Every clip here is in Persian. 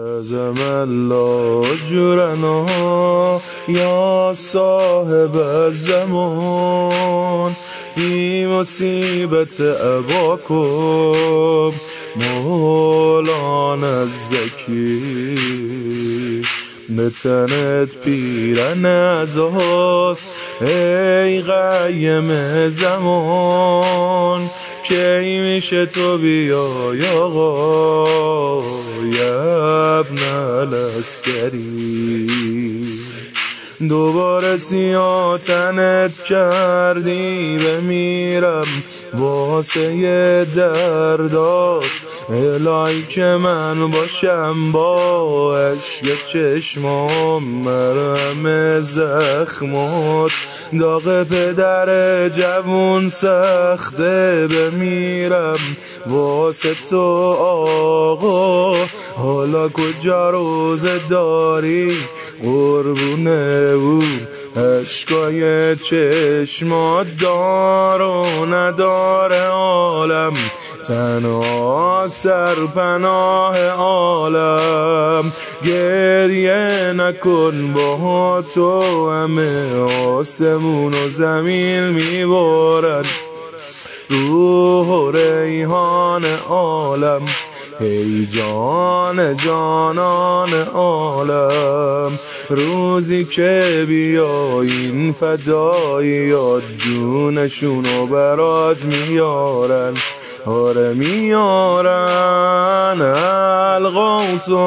أعظم الله أجرنا يا صاحب الزمان في مصیبت أباكم مولانا الزکی. به تنت پیرن ازاست ای قیم زمان، کی میشه تو بیای آقا یا ابن العسکری. دوباره سیاه تنت کردی بمیرم واسه دردات، الهی که من باشم با عشق چشمام مرهم زخمات. داغ پدر جوون سخته بمیرم واسه تو آقا، حالا کجا روزه داری قربونه او عشقای چشمات. دار و نداره عالم تنها سرپناه عالم، گریه نکن با تو همه آسمون و زمین میبارن روح و ریحان عالم. ای جان جانان عالم، روزی که بیاین فداییات جونشونو برات میارن، آره میارن. الغوث و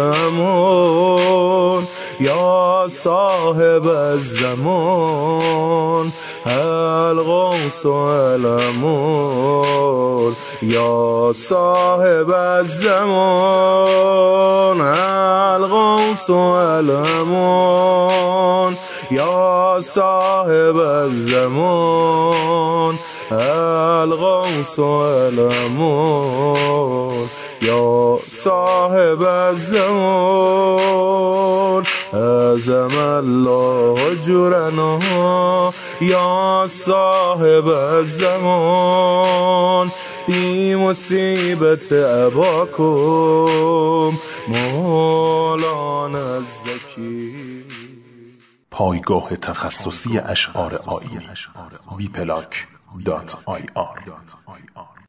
الامون یا صاحب الزمان، الغوث و الامون یا صاحب الزمان، الغوث و الامون یا صاحب الزمان، الغوث و الامون یا صاحب الزمان. أعظم الله أجرنا يا صاحب الزمان في مصیبت أباكم مولانا الزکی. پایگاه تخصصی اشعار آیینی wplac.ir